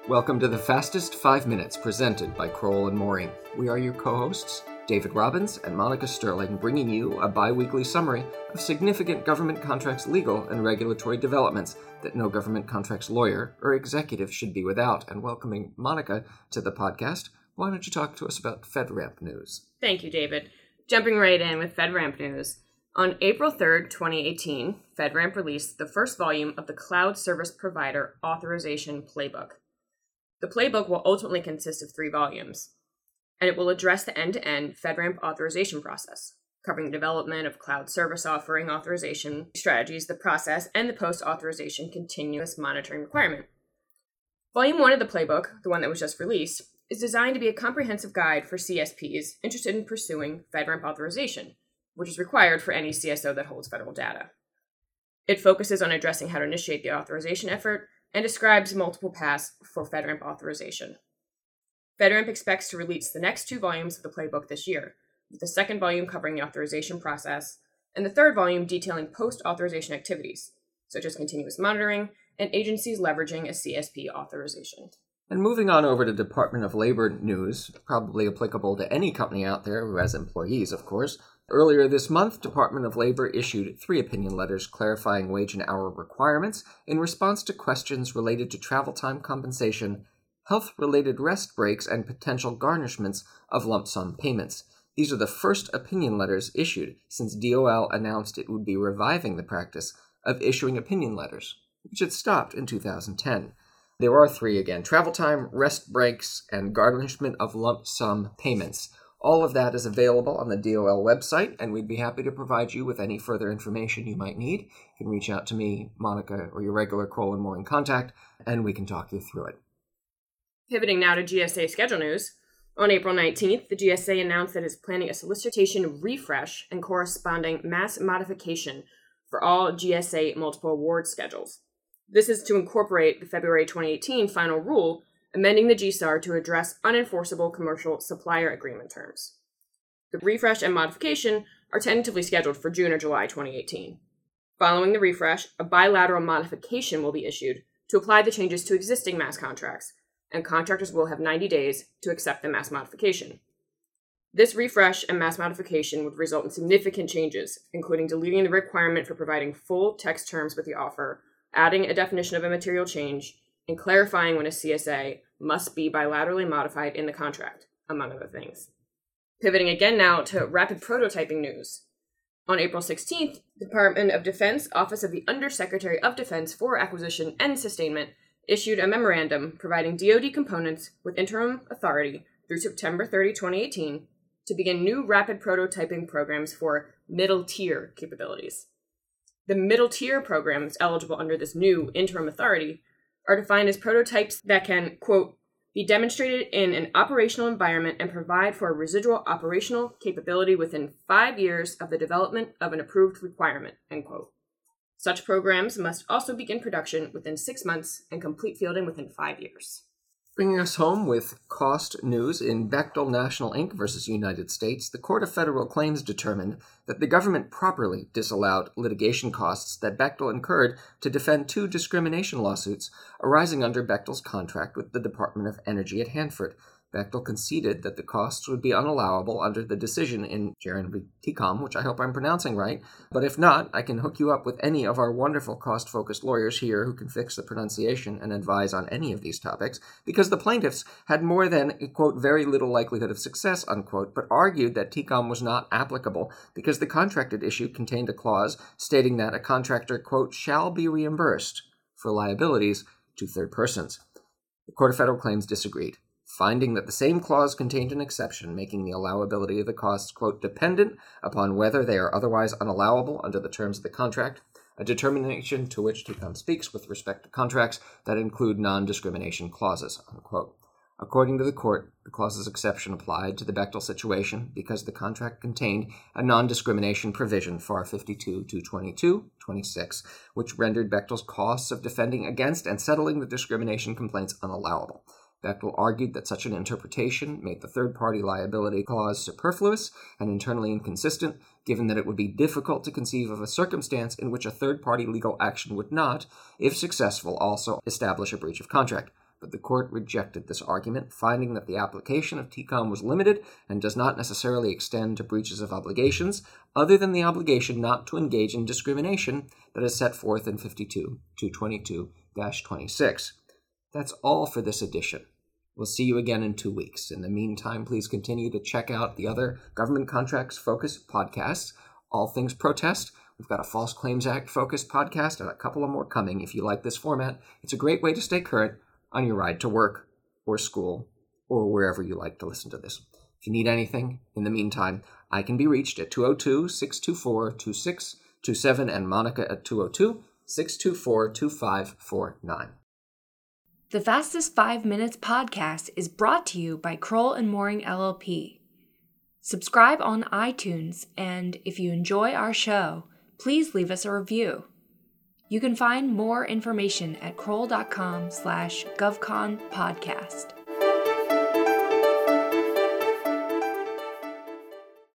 Welcome to the Fastest 5 Minutes presented by Crowell & Moring. We are your co-hosts, David Robbins and Monica Sterling, bringing you a bi-weekly summary of significant government contracts legal and regulatory developments that no government contracts lawyer or executive should be without. And welcoming Monica to the podcast, why don't you talk to us about FedRAMP news? Thank you, David. Jumping right in with FedRAMP news. On April 3rd, 2018, FedRAMP released the first volume of the Cloud Service Provider Authorization Playbook. The playbook will ultimately consist of 3 volumes, and it will address the end-to-end FedRAMP authorization process, covering the development of cloud service offering authorization strategies, the process, and the post-authorization continuous monitoring requirement. Volume 1 of the playbook, the one that was just released, is designed to be a comprehensive guide for CSPs interested in pursuing FedRAMP authorization, which is required for any CSO that holds federal data. It focuses on addressing how to initiate the authorization effort and describes multiple paths for FedRAMP authorization. FedRAMP expects to release the next 2 volumes of the playbook this year, with the second volume covering the authorization process, and the third volume detailing post-authorization activities, such as continuous monitoring and agencies leveraging a CSP authorization. And moving on over to Department of Labor news, probably applicable to any company out there who has employees, of course. Earlier this month, Department of Labor issued 3 opinion letters clarifying wage and hour requirements in response to questions related to travel time compensation, health-related rest breaks, and potential garnishments of lump sum payments. These are the first opinion letters issued since DOL announced it would be reviving the practice of issuing opinion letters, which had stopped in 2010. There are 3 again: travel time, rest breaks, and garnishment of lump sum payments. All of that is available on the DOL website, and we'd be happy to provide you with any further information you might need. You can reach out to me, Monica, or your regular Crowell & Moring contact, and we can talk you through it. Pivoting now to GSA schedule news. On April 19th, the GSA announced that it is planning a solicitation refresh and corresponding mass modification for all GSA multiple award schedules. This is to incorporate the February 2018 final rule amending the GSAR to address unenforceable commercial supplier agreement terms. The refresh and modification are tentatively scheduled for June or July 2018. Following the refresh, a bilateral modification will be issued to apply the changes to existing mass contracts, and contractors will have 90 days to accept the mass modification. This refresh and mass modification would result in significant changes, including deleting the requirement for providing full text terms with the offer, adding a definition of a material change, and clarifying when a CSA must be bilaterally modified in the contract, among other things. Pivoting again now to rapid prototyping news. On April 16th, the Department of Defense Office of the Undersecretary of Defense for Acquisition and Sustainment issued a memorandum providing DoD components with interim authority through September 30, 2018 to begin new rapid prototyping programs for middle-tier capabilities. The middle-tier programs eligible under this new interim authority are defined as prototypes that can, quote, be demonstrated in an operational environment and provide for a residual operational capability within 5 years of the development of an approved requirement, end quote. Such programs must also begin production within 6 months and complete fielding within 5 years. Bringing us home with cost news, in Bechtel National Inc. versus United States, the Court of Federal Claims determined that the government properly disallowed litigation costs that Bechtel incurred to defend 2 discrimination lawsuits arising under Bechtel's contract with the Department of Energy at Hanford. Bechtel conceded that the costs would be unallowable under the decision in Jaron v. TCOM, which I hope I'm pronouncing right, but if not, I can hook you up with any of our wonderful cost-focused lawyers here who can fix the pronunciation and advise on any of these topics, because the plaintiffs had more than, quote, very little likelihood of success, unquote, but argued that TCOM was not applicable because the contracted issue contained a clause stating that a contractor, quote, shall be reimbursed for liabilities to third persons. The Court of Federal Claims disagreed, finding that the same clause contained an exception making the allowability of the costs, quote, dependent upon whether they are otherwise unallowable under the terms of the contract, a determination to which TCOM speaks with respect to contracts that include non-discrimination clauses, unquote. According to the court, the clause's exception applied to the Bechtel situation because the contract contained a non-discrimination provision, FAR 52-222-26, which rendered Bechtel's costs of defending against and settling the discrimination complaints unallowable. Bechtel argued that such an interpretation made the third-party liability clause superfluous and internally inconsistent, given that it would be difficult to conceive of a circumstance in which a third-party legal action would not, if successful, also establish a breach of contract. but the court rejected this argument, finding that the application of TCOM was limited and does not necessarily extend to breaches of obligations, other than the obligation not to engage in discrimination that is set forth in 52-222-26. That's all for this edition. We'll see you again in 2 weeks. In the meantime, please continue to check out the other Government Contracts Focused podcasts, All Things Protest. We've got a False Claims Act focused podcast and a couple of more coming. If you like this format, it's a great way to stay current on your ride to work or school or wherever you like to listen to this. If you need anything, in the meantime, I can be reached at 202-624-2627 and Monica at 202-624-2549. The Fastest 5 Minutes podcast is brought to you by Kroll and Mooring LLP. Subscribe on iTunes, and if you enjoy our show, please leave us a review. You can find more information at kroll.com/govconpodcast.